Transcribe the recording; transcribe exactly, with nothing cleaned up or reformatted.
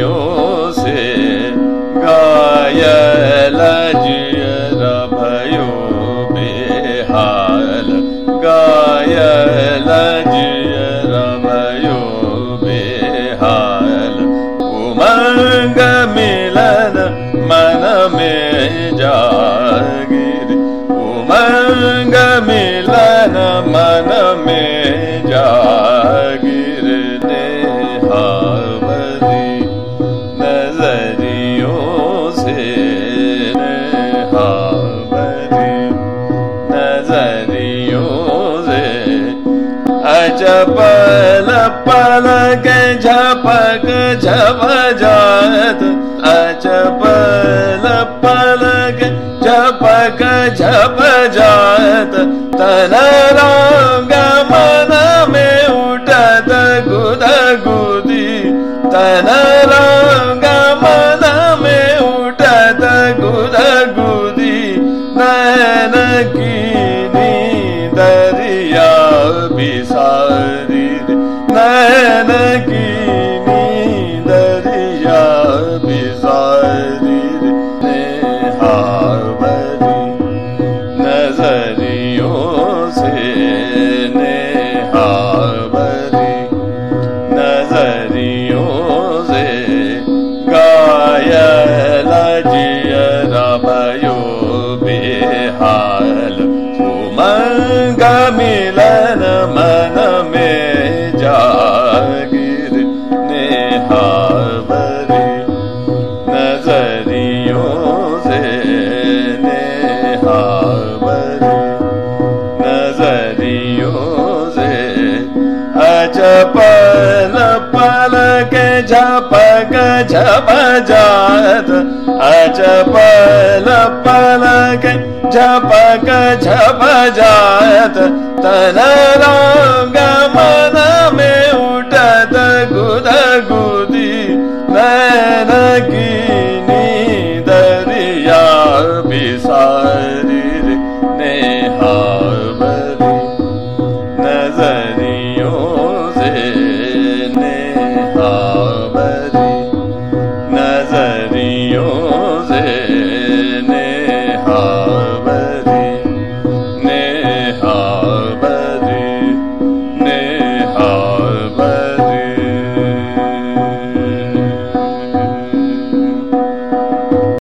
नजरियों से घायल जियरा भयो बेहाल, घायल जियरा भयो बेहाल। उमंग मिलन मन में जागीर, उमंग मिलन मन में जागीर। नेहावरी नजरियों से, नेहावरी नजरियों से अचपल पलक झपक झप जात, अचपल पलक झपक झप जात। तन रंग मन में उठत गुदगुदी, तन रंग मन में उठत गुदगुदी। नैन कीनी दरिया बिसारी, नैन कीनी दरिया बिसारी। नेहावरी नजरियों से, नेहावरी नजरियों से घायल जियरा भयो बेहाल। उमंग मिलन मन में जागीर। नेहावरी नजरियों से, नेहावरी नजरियों से अचपल पलक झपक झप जात, अचपल पलक झपक झप जात। तन रंग मन में उठत गुदगुदी। नैन की